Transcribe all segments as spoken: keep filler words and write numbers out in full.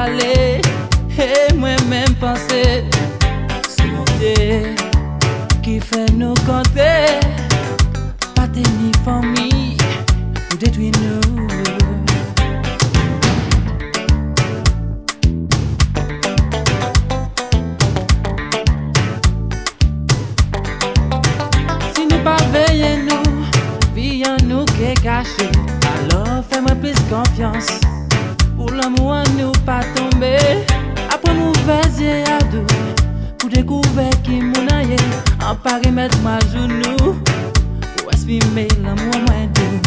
parler et moi-même penser. C'est mon Dieu qui fait nous compter, pas tenir famille ou détruire nous. Si nous pas veiller nous, vie en nous qui est cachée, alors fais-moi plus confiance. Pour l'amour nous pas tomber, après nous faire à deux, pour découvrir qui mon aïe, en Paris mettre ma genou, pour exprimer l'amour moins doux.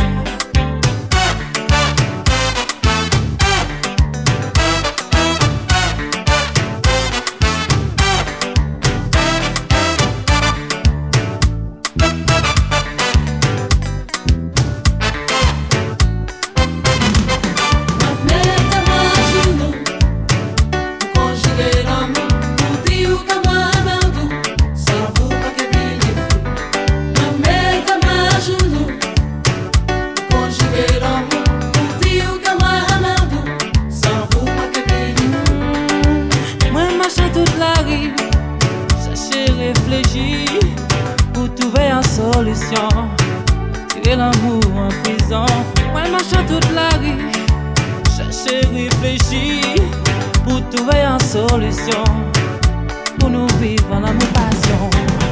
Pour trouver une solution, tirer l'amour en prison. Moi, je marche toute la rue, chercher, réfléchir, pour trouver une solution, pour nous vivre en l'amour passion.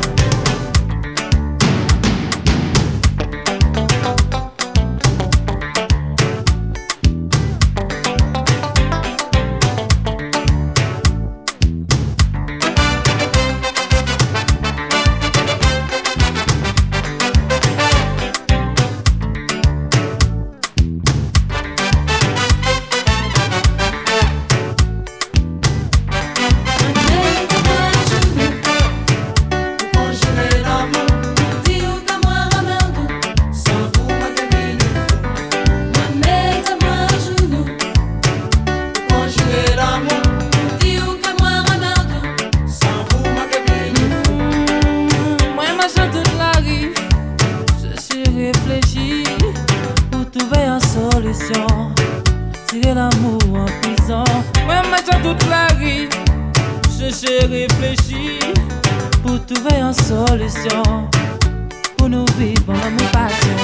Tirer l'amour en prison. Ouais, marche toute la rue, chercher, réfléchir, pour trouver une solution, pour nous vivre en l'amour passion.